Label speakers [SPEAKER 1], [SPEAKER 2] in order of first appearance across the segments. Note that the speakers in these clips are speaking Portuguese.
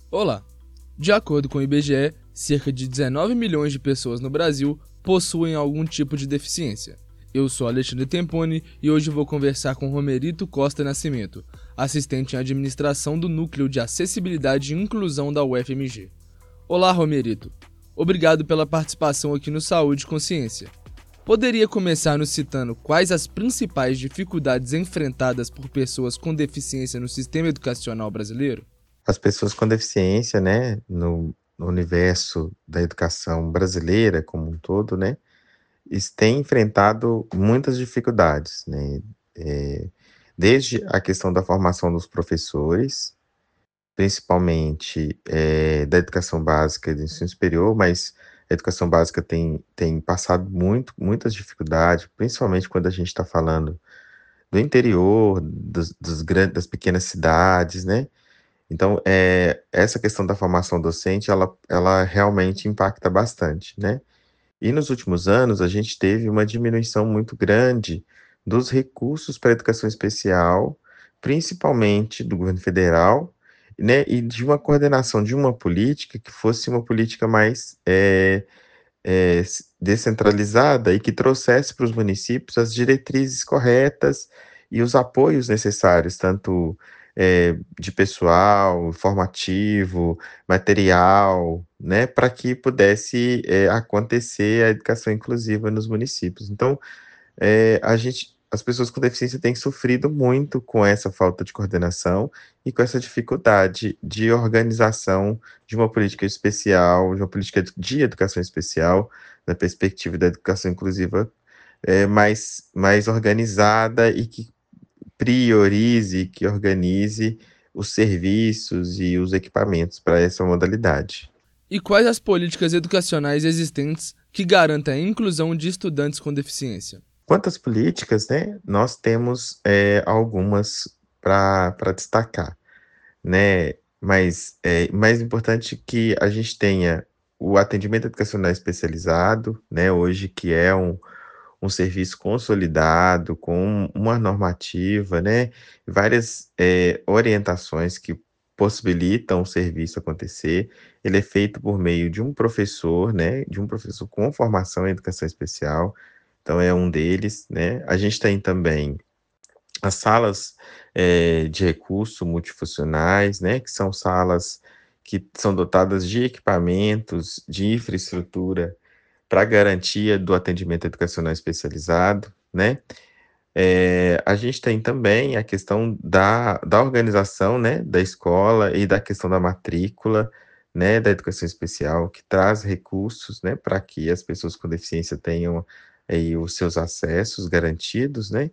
[SPEAKER 1] Olá! De acordo com o IBGE, cerca de 19 milhões de pessoas no Brasil possuem algum tipo de deficiência. Eu sou Alexandre Temponi e hoje vou conversar com Romerito Costa Nascimento, assistente em administração do Núcleo de Acessibilidade e Inclusão da UFMG. Olá, Romerito. Obrigado pela participação aqui no Saúde e Consciência. Poderia começar nos citando quais as principais dificuldades enfrentadas por pessoas com deficiência no sistema educacional brasileiro?
[SPEAKER 2] As pessoas com deficiência, né, no universo da educação brasileira como um todo, né, têm enfrentado muitas dificuldades, né, eh, desde a questão da formação dos professores, principalmente, da educação básica e do ensino superior, mas a educação básica tem passado muitas dificuldades, principalmente quando a gente está falando do interior, das pequenas cidades, né. Então, essa questão da formação docente, ela realmente impacta bastante, né. E nos últimos anos, a gente teve uma diminuição muito grande dos recursos para a educação especial, principalmente do governo federal, né, e de uma coordenação de uma política que fosse uma política mais, descentralizada e que trouxesse para os municípios as diretrizes corretas e os apoios necessários, tanto de pessoal, formativo, material, né, para que pudesse acontecer a educação inclusiva nos municípios. Então, as pessoas com deficiência têm sofrido muito com essa falta de coordenação e com essa dificuldade de organização de uma política especial, de uma política de educação especial, na perspectiva da educação inclusiva, mais organizada e que priorize, que organize os serviços e os equipamentos para essa modalidade.
[SPEAKER 1] E quais as políticas educacionais existentes que garantem a inclusão de estudantes com deficiência?
[SPEAKER 2] Quantas políticas, né, nós temos algumas para destacar, né? Mas é mais importante que a gente tenha o atendimento educacional especializado, né? Hoje que é um serviço consolidado, com uma normativa, né? Várias orientações que possibilitam o serviço acontecer. Ele é feito por meio de um professor, né? De um professor com formação em educação especial. Então é um deles, né? A gente tem também as salas, de recurso multifuncionais, né, que são salas que são dotadas de equipamentos, de infraestrutura para garantia do atendimento educacional especializado, né. A gente tem também a questão da organização, né, da escola e da questão da matrícula, né, da educação especial, que traz recursos, né, para que as pessoas com deficiência tenham aí os seus acessos garantidos, né.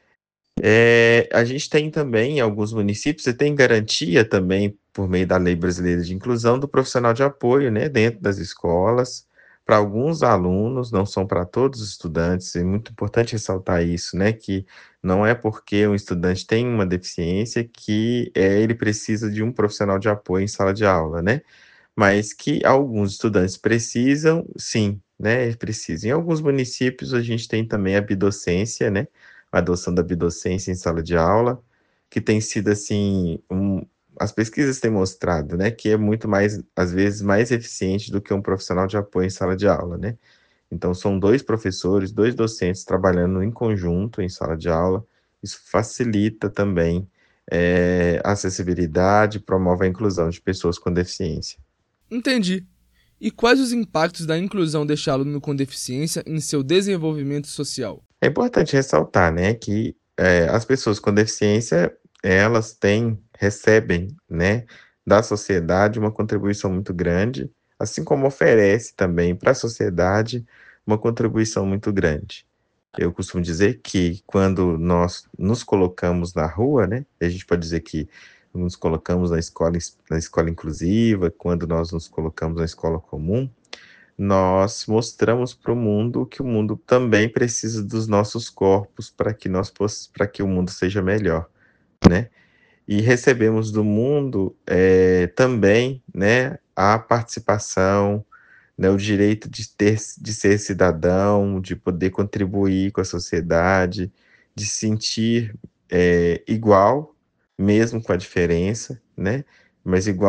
[SPEAKER 2] A gente tem também em alguns municípios, você tem garantia também, por meio da Lei Brasileira de Inclusão, do profissional de apoio, né, dentro das escolas, para alguns alunos, não são para todos os estudantes, é muito importante ressaltar isso, né, que não é porque um estudante tem uma deficiência que ele precisa de um profissional de apoio em sala de aula, né, mas que alguns estudantes precisam, sim, né, precisam. Em alguns municípios a gente tem também a bidocência, né, a adoção da bidocência em sala de aula, que tem sido assim, as pesquisas têm mostrado, né, que é muito mais, às vezes, mais eficiente do que um profissional de apoio em sala de aula, né. Então são 2 professores, 2 docentes trabalhando em conjunto em sala de aula, isso facilita também, a acessibilidade, promove a inclusão de pessoas com deficiência.
[SPEAKER 1] Entendi. E quais os impactos da inclusão deste aluno com deficiência em seu desenvolvimento social?
[SPEAKER 2] É importante ressaltar, né, que, as pessoas com deficiência, elas recebem, né, da sociedade uma contribuição muito grande, assim como oferece também para a sociedade uma contribuição muito grande. Eu costumo dizer que quando nós nos colocamos na rua, né, a gente pode dizer que nos colocamos na escola inclusiva, quando nós nos colocamos na escola comum, nós mostramos para o mundo que o mundo também precisa dos nossos corpos para que o mundo seja melhor, né. E recebemos do mundo, também, né, a participação, né, o direito de ser cidadão, de poder contribuir com a sociedade, de se sentir, igual, mesmo com a diferença, né, mas igual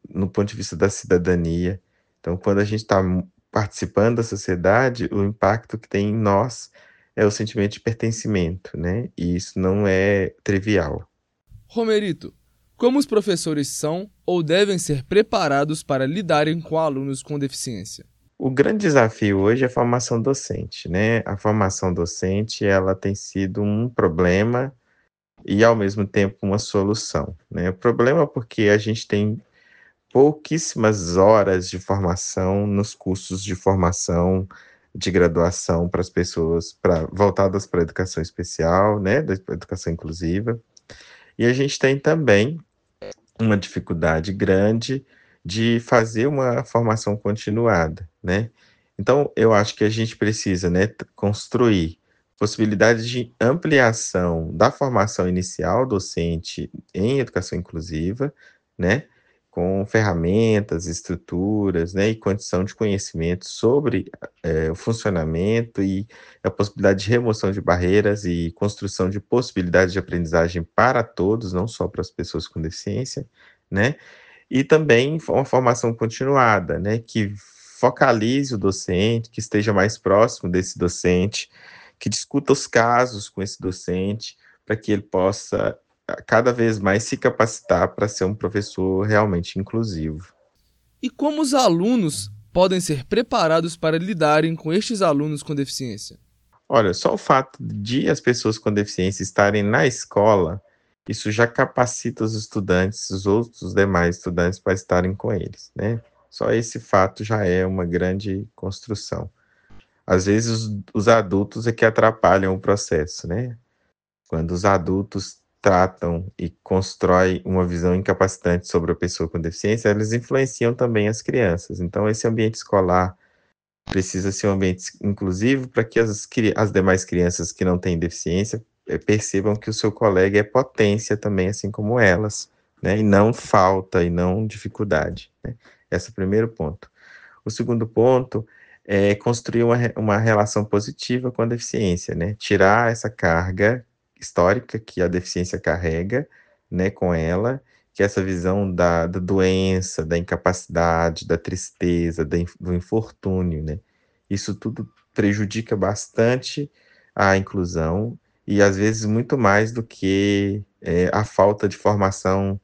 [SPEAKER 2] no ponto de vista da cidadania. Então, quando a gente está participando da sociedade, o impacto que tem em nós é o sentimento de pertencimento, né? E isso não é trivial.
[SPEAKER 1] Romerito, como os professores são ou devem ser preparados para lidarem com alunos com deficiência?
[SPEAKER 2] O grande desafio hoje é a formação docente, né? A formação docente, ela tem sido um problema e, ao mesmo tempo, uma solução, né? O problema é porque a gente tem pouquíssimas horas de formação nos cursos de formação de graduação para as pessoas voltadas para a educação especial, né? Da educação inclusiva. E a gente tem também uma dificuldade grande de fazer uma formação continuada, né? Então, eu acho que a gente precisa, né, construir possibilidades de ampliação da formação inicial docente em educação inclusiva, né, com ferramentas, estruturas, né, e condição de conhecimento sobre o funcionamento e a possibilidade de remoção de barreiras e construção de possibilidades de aprendizagem para todos, não só para as pessoas com deficiência, né? E também uma formação continuada, né, que focalize o docente, que esteja mais próximo desse docente, que discuta os casos com esse docente, para que ele possa cada vez mais se capacitar para ser um professor realmente inclusivo.
[SPEAKER 1] E como os alunos podem ser preparados para lidarem com estes alunos com deficiência?
[SPEAKER 2] Olha, só o fato de as pessoas com deficiência estarem na escola, isso já capacita os estudantes, os outros demais estudantes, para estarem com eles, né? Só esse fato já é uma grande construção. Às vezes os adultos é que atrapalham o processo, né? Quando os adultos tratam e constroem uma visão incapacitante sobre a pessoa com deficiência, eles influenciam também as crianças. Então, esse ambiente escolar precisa ser um ambiente inclusivo para que as demais crianças que não têm deficiência percebam que o seu colega é potência também, assim como elas, né? E não falta, e não dificuldade, né? Esse é o primeiro ponto. O segundo ponto é construir uma relação positiva com a deficiência, né? Tirar essa carga histórica que a deficiência carrega, né, com ela, que é essa visão da doença, da incapacidade, da tristeza, do infortúnio, né? Isso tudo prejudica bastante a inclusão e, às vezes, muito mais do que a falta de formação,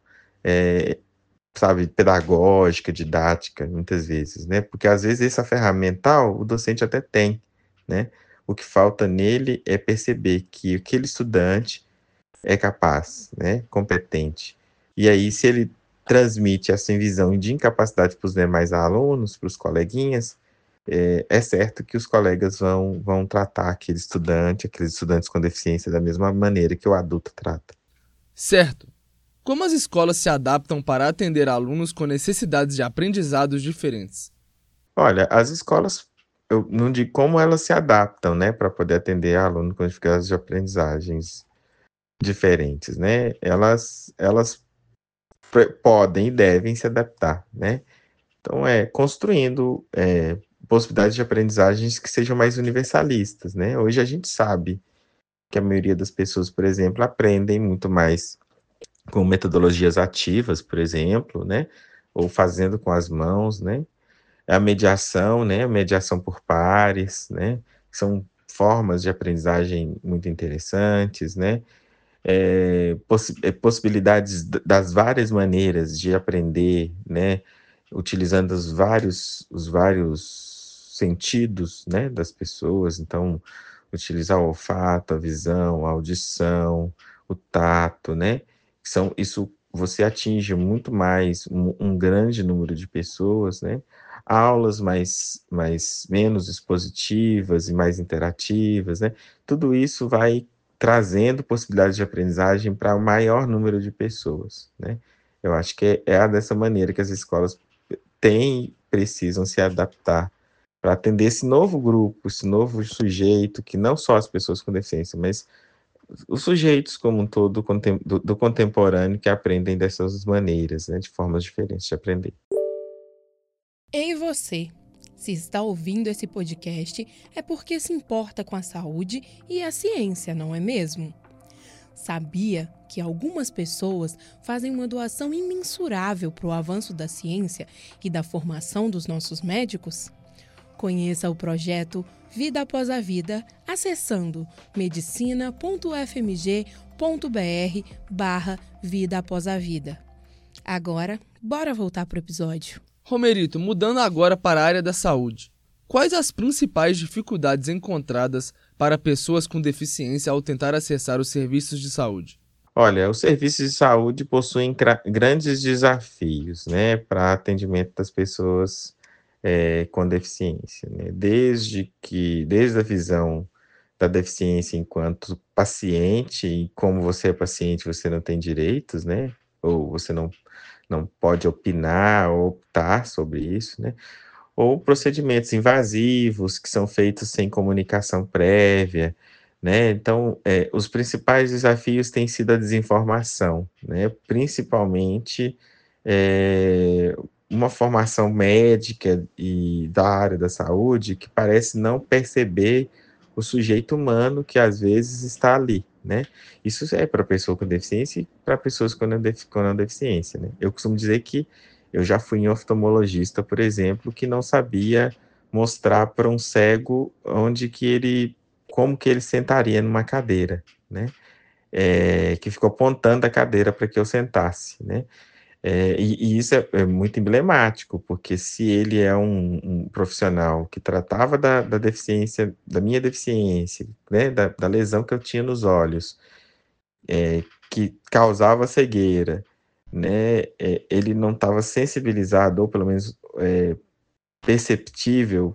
[SPEAKER 2] é, sabe, pedagógica, didática, muitas vezes, né? Porque às vezes essa ferramental o docente até tem, né? O que falta nele é perceber que aquele estudante é capaz, né? Competente. E aí, se ele transmite essa visão de incapacidade para os demais alunos, para os coleguinhas, é certo que os colegas vão tratar aqueles estudantes com deficiência da mesma maneira que o adulto trata.
[SPEAKER 1] Certo. Como as escolas se adaptam para atender alunos com necessidades de aprendizados diferentes?
[SPEAKER 2] Olha, as escolas, eu não digo como elas se adaptam, né, para poder atender aluno com dificuldades de aprendizagens diferentes, né? Elas podem e devem se adaptar, né? Então, construindo possibilidades de aprendizagens que sejam mais universalistas, né? Hoje a gente sabe que a maioria das pessoas, por exemplo, aprendem muito mais com metodologias ativas, por exemplo, né? Ou fazendo com as mãos, né? A mediação, né? A mediação por pares, né? São formas de aprendizagem muito interessantes, né? Possibilidades das várias maneiras de aprender, né? Utilizando os vários sentidos, né? Das pessoas. Então, utilizar o olfato, a visão, a audição, o tato, né? Isso você atinge muito mais um grande número de pessoas, né? Aulas menos expositivas e mais interativas, né? Tudo isso vai trazendo possibilidades de aprendizagem para o maior número de pessoas, né? Eu acho que é dessa maneira que as escolas precisam se adaptar para atender esse novo grupo, esse novo sujeito, que não só as pessoas com deficiência, mas os sujeitos como um todo do contemporâneo que aprendem dessas maneiras, né, de formas diferentes de aprender.
[SPEAKER 3] Ei você, se está ouvindo esse podcast é porque se importa com a saúde e a ciência, não é mesmo? Sabia que algumas pessoas fazem uma doação imensurável para o avanço da ciência e da formação dos nossos médicos? Conheça o projeto Vida Após a Vida acessando medicina.fmg.br/Vida Após a Vida. Agora, bora voltar para o episódio.
[SPEAKER 1] Romerito, mudando agora para a área da saúde. Quais as principais dificuldades encontradas para pessoas com deficiência ao tentar acessar os serviços de saúde?
[SPEAKER 2] Olha, os serviços de saúde possuem grandes desafios, né, para atendimento das pessoas com deficiência, né? Desde a visão da deficiência enquanto paciente, e como você é paciente, você não tem direitos, né? Ou você não pode opinar ou optar sobre isso, né? Ou procedimentos invasivos que são feitos sem comunicação prévia, né? Então, os principais desafios têm sido a desinformação, né? Principalmente uma formação médica e da área da saúde que parece não perceber o sujeito humano que às vezes está ali, né? Isso é para pessoa com deficiência e para pessoas com não deficiência, né? Eu costumo dizer que eu já fui em oftalmologista, por exemplo, que não sabia mostrar para um cego como que ele sentaria numa cadeira, né? Que ficou apontando a cadeira para que eu sentasse, né? E isso é muito emblemático, porque se ele é um profissional que tratava da deficiência, da minha deficiência, né, da lesão que eu tinha nos olhos, que causava cegueira, né, ele não estava sensibilizado, ou pelo menos perceptível,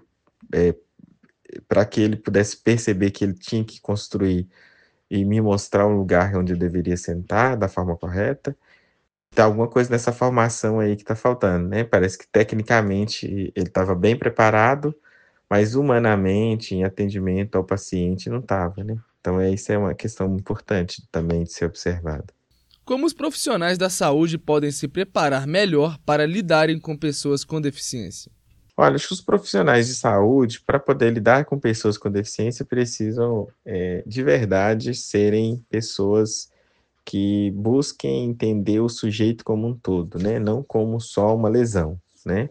[SPEAKER 2] para que ele pudesse perceber que ele tinha que construir e me mostrar um lugar onde eu deveria sentar da forma correta. Tem alguma coisa nessa formação aí que está faltando, né? Parece que tecnicamente ele estava bem preparado, mas humanamente, em atendimento ao paciente, não estava, né? Então, isso é uma questão importante também de ser observada.
[SPEAKER 1] Como os profissionais da saúde podem se preparar melhor para lidarem com pessoas com deficiência?
[SPEAKER 2] Olha, acho que os profissionais de saúde, para poder lidar com pessoas com deficiência, precisam, de verdade, serem pessoas que busquem entender o sujeito como um todo, né? Não como só uma lesão, né?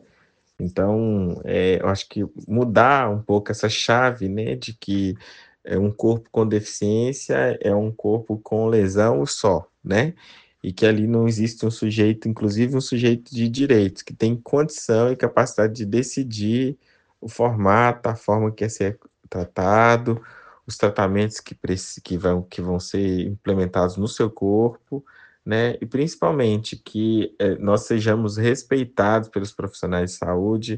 [SPEAKER 2] Então, eu acho que mudar um pouco essa chave, né, de que um corpo com deficiência é um corpo com lesão só, né? E que ali não existe um sujeito, inclusive um sujeito de direitos, que tem condição e capacidade de decidir o formato, a forma que é ser tratado, os tratamentos que vão ser implementados no seu corpo, né? E principalmente que nós sejamos respeitados pelos profissionais de saúde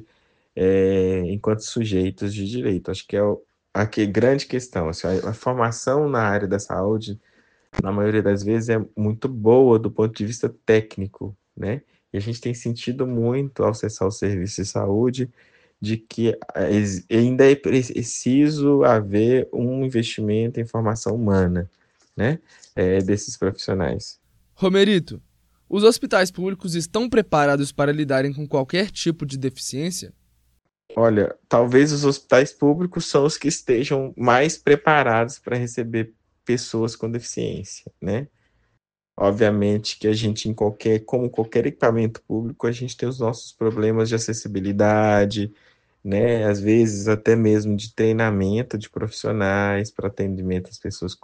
[SPEAKER 2] enquanto sujeitos de direito. Acho que é a grande questão. Assim, a formação na área da saúde, na maioria das vezes, é muito boa do ponto de vista técnico, né? E a gente tem sentido muito ao acessar o serviço de saúde de que ainda é preciso haver um investimento em formação humana, né? Desses profissionais.
[SPEAKER 1] Romerito, os hospitais públicos estão preparados para lidarem com qualquer tipo de deficiência?
[SPEAKER 2] Olha, talvez os hospitais públicos são os que estejam mais preparados para receber pessoas com deficiência, né? Obviamente que a gente, como qualquer equipamento público, a gente tem os nossos problemas de acessibilidade, né? Às vezes até mesmo de treinamento de profissionais para atendimento às pessoas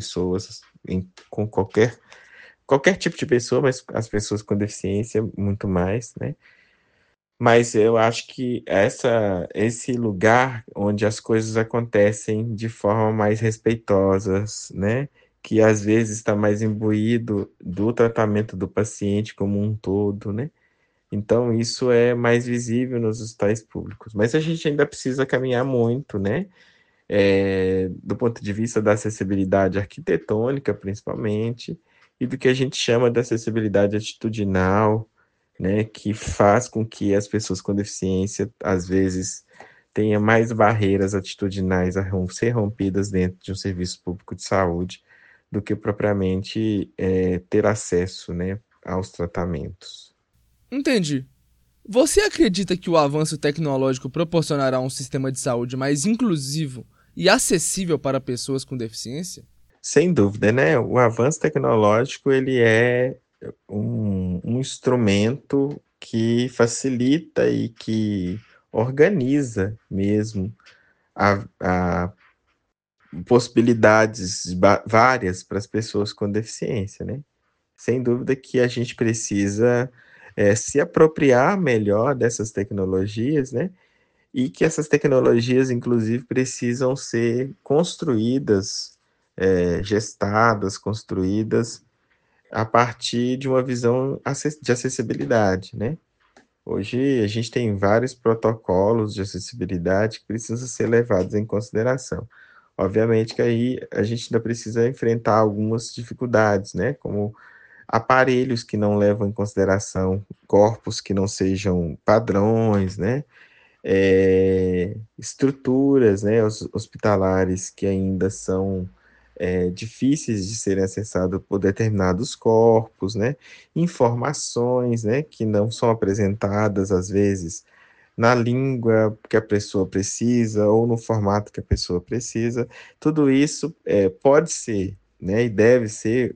[SPEAKER 2] com qualquer tipo de pessoa, mas as pessoas com deficiência muito mais, né? Mas eu acho que esse lugar onde as coisas acontecem de forma mais respeitosas, né? Que às vezes está mais imbuído do tratamento do paciente como um todo, né? Então, isso é mais visível nos hospitais públicos. Mas a gente ainda precisa caminhar muito, né? Do ponto de vista da acessibilidade arquitetônica, principalmente, e do que a gente chama de acessibilidade atitudinal, né? Que faz com que as pessoas com deficiência, às vezes, tenham mais barreiras atitudinais a ser rompidas dentro de um serviço público de saúde do que propriamente ter acesso, né, aos tratamentos.
[SPEAKER 1] Entendi. Você acredita que o avanço tecnológico proporcionará um sistema de saúde mais inclusivo e acessível para pessoas com deficiência?
[SPEAKER 2] Sem dúvida, né? O avanço tecnológico ele é um instrumento que facilita e que organiza mesmo a possibilidades várias para as pessoas com deficiência, né? Sem dúvida que a gente precisa se apropriar melhor dessas tecnologias, né? E que essas tecnologias, inclusive, precisam ser construídas, gestadas, construídas a partir de uma visão de acessibilidade, né? Hoje a gente tem vários protocolos de acessibilidade que precisam ser levados em consideração. Obviamente que aí a gente ainda precisa enfrentar algumas dificuldades, né? Como aparelhos que não levam em consideração corpos que não sejam padrões, né? Estruturas, né, hospitalares que ainda são difíceis de serem acessados por determinados corpos, né, informações, né, que não são apresentadas às vezes na língua que a pessoa precisa ou no formato que a pessoa precisa. Tudo isso pode ser, né, e deve ser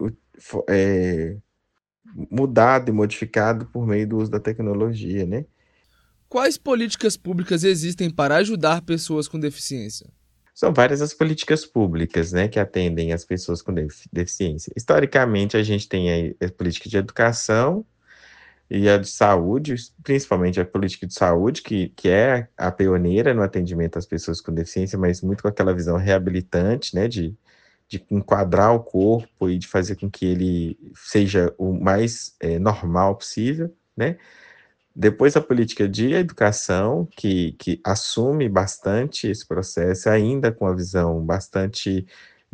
[SPEAKER 2] mudado e modificado por meio do uso da tecnologia, né?
[SPEAKER 1] Quais políticas públicas existem para ajudar pessoas com deficiência?
[SPEAKER 2] São várias as políticas públicas, né, que atendem as pessoas com deficiência. Historicamente, a gente tem aí a política de educação e a de saúde, principalmente a política de saúde, que é a pioneira no atendimento às pessoas com deficiência, mas muito com aquela visão reabilitante, né, de enquadrar o corpo e de fazer com que ele seja o mais normal possível, né? Depois a política de educação, que assume bastante esse processo, ainda com a visão bastante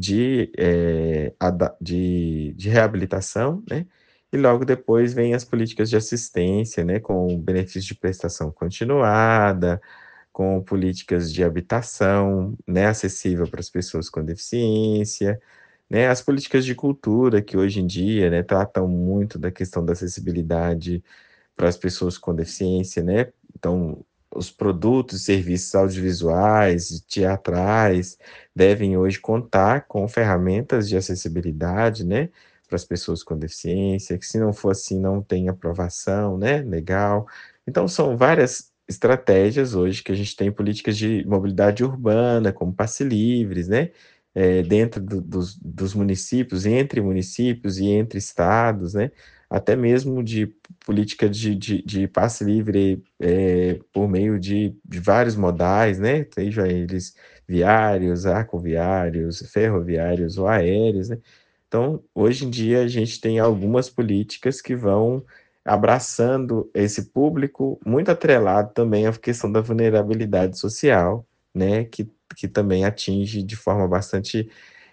[SPEAKER 2] de reabilitação, né? E logo depois vem as políticas de assistência, né? Com benefício de prestação continuada, com políticas de habitação, né? Acessível para as pessoas com deficiência, né? As políticas de cultura, que hoje em dia, né? Tratam muito da questão da acessibilidade para as pessoas com deficiência, né? Então, os produtos e serviços audiovisuais e teatrais devem hoje contar com ferramentas de acessibilidade, né? Para as pessoas com deficiência, que se não for assim, não tem aprovação, né? Legal. Então, são várias estratégias hoje que a gente tem políticas de mobilidade urbana, como passe livres, né? Dentro dos municípios, entre municípios e entre estados, né? Até mesmo de política de passe livre por meio de vários modais, né? Seja eles viários, aquaviários, ferroviários ou aéreos, né? Então, hoje em dia, a gente tem algumas políticas que vão abraçando esse público, muito atrelado também à questão da vulnerabilidade social, né? Que também atinge de forma bastante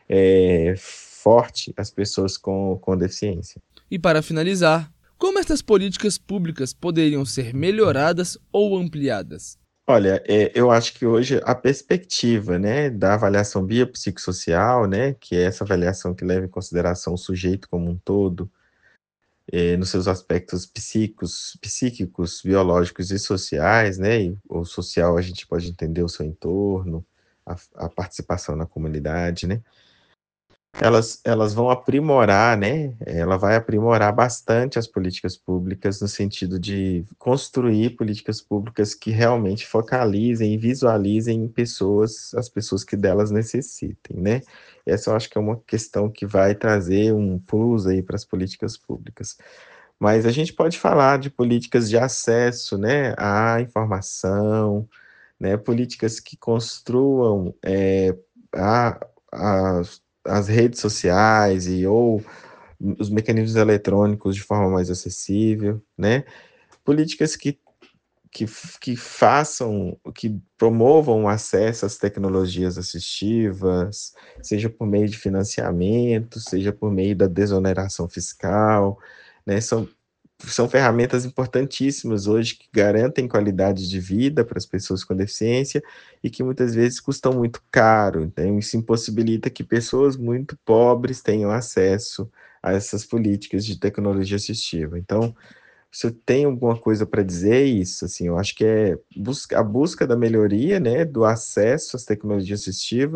[SPEAKER 2] forte as pessoas com deficiência.
[SPEAKER 1] E para finalizar, como estas políticas públicas poderiam ser melhoradas ou ampliadas?
[SPEAKER 2] Olha, eu acho que hoje a perspectiva, né, da avaliação biopsicossocial, né, que é essa avaliação que leva em consideração o sujeito como um todo, nos seus aspectos psíquicos, biológicos e sociais, né, e o social a gente pode entender o seu entorno, a participação na comunidade, né, elas vão aprimorar, né? Ela vai aprimorar bastante as políticas públicas no sentido de construir políticas públicas que realmente focalizem e visualizem em pessoas, as pessoas que delas necessitem, né? Essa eu acho que é uma questão que vai trazer um plus aí para as políticas públicas. Mas a gente pode falar de políticas de acesso, né, à informação, né, políticas que construam a, as redes sociais ou os mecanismos eletrônicos de forma mais acessível, né? Políticas que, que façam, que promovam o acesso às tecnologias assistivas, seja por meio de financiamento, seja por meio da desoneração fiscal, né? São ferramentas importantíssimas hoje que garantem qualidade de vida para as pessoas com deficiência e que muitas vezes custam muito caro. Então, isso impossibilita que pessoas muito pobres tenham acesso a essas políticas de tecnologia assistiva. Então, se eu tenho alguma coisa para dizer, é isso. Assim, eu acho que é a busca da melhoria, né, do acesso às tecnologias assistivas,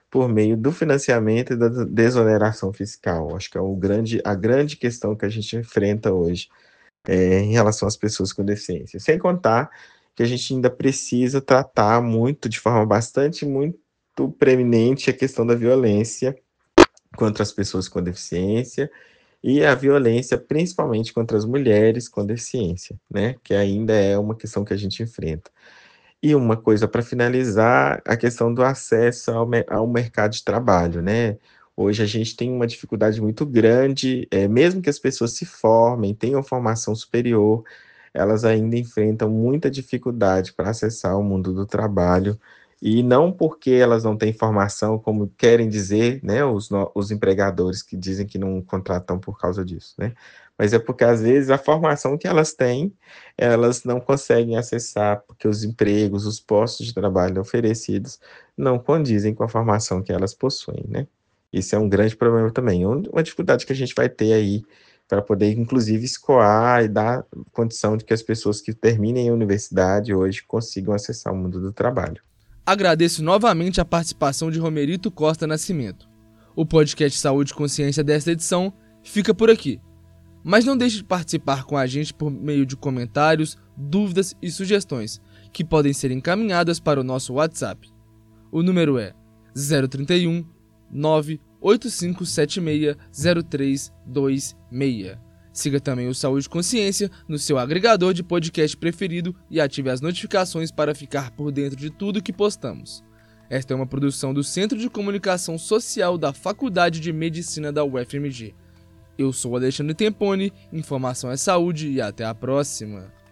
[SPEAKER 2] por meio do financiamento e da desoneração fiscal. Acho que é a grande questão que a gente enfrenta hoje em relação às pessoas com deficiência. Sem contar que a gente ainda precisa tratar de forma muito preeminente a questão da violência contra as pessoas com deficiência e a violência principalmente contra as mulheres com deficiência, né? Que ainda é uma questão que a gente enfrenta. E uma coisa para finalizar, a questão do acesso ao mercado de trabalho, né? Hoje a gente tem uma dificuldade muito grande, mesmo que as pessoas se formem, tenham formação superior, elas ainda enfrentam muita dificuldade para acessar o mundo do trabalho, e não porque elas não têm formação, como querem dizer, né, os empregadores que dizem que não contratam por causa disso, né? Mas é porque, às vezes, a formação que elas têm, elas não conseguem acessar, porque os empregos, os postos de trabalho oferecidos não condizem com a formação que elas possuem, né? Isso é um grande problema também, uma dificuldade que a gente vai ter aí para poder, inclusive, escoar e dar condição de que as pessoas que terminem a universidade hoje consigam acessar o mundo do trabalho.
[SPEAKER 1] Agradeço novamente a participação de Romerito Costa Nascimento. O podcast Saúde e Consciência desta edição fica por aqui. Mas não deixe de participar com a gente por meio de comentários, dúvidas e sugestões, que podem ser encaminhadas para o nosso WhatsApp. O número é 031 98576 0326. Siga também o Saúde e Consciência no seu agregador de podcast preferido e ative as notificações para ficar por dentro de tudo que postamos. Esta é uma produção do Centro de Comunicação Social da Faculdade de Medicina da UFMG. Eu sou Alexandre Temponi, informação é saúde e até a próxima.